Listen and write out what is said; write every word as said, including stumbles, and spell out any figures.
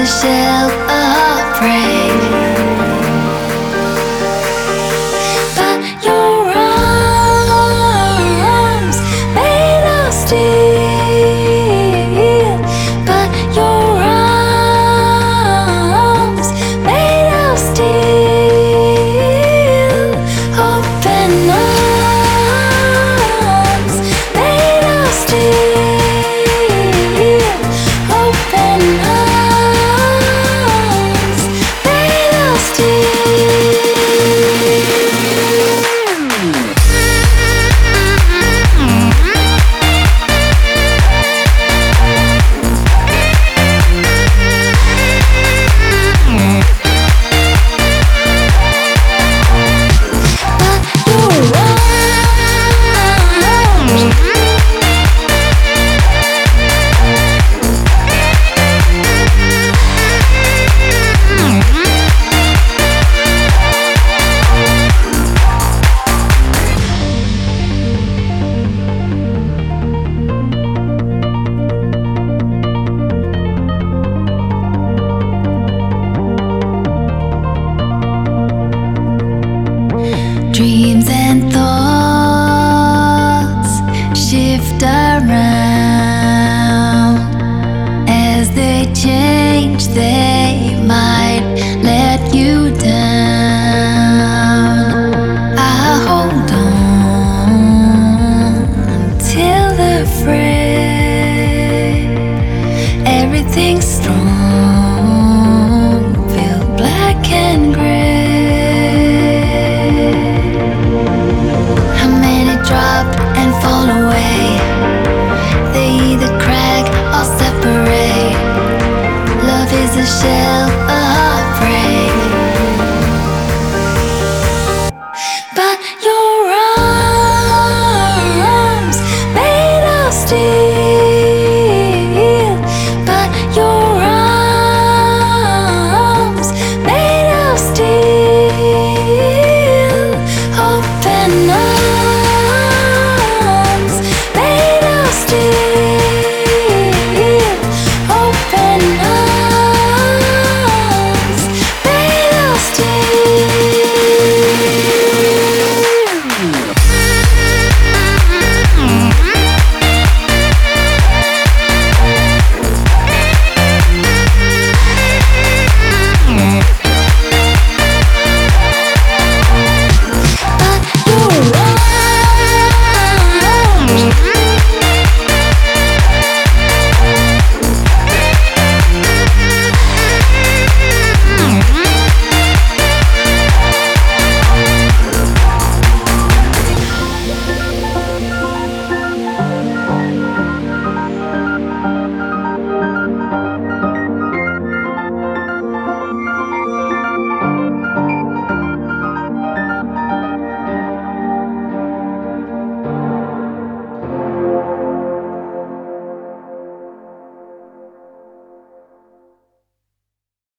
shell of prey, but your arms made of steel, but your arms made of steel, open arms made of steel, open arms made of steel. Dreams and thoughts shift around. As they change, they might let you down. I hold on till the fray. Everything's strong, feel black and gray. Drop and fall away. They either crack or separate. Love is a shell of prey, but your arms made of steel, but your arms made of steel, open up.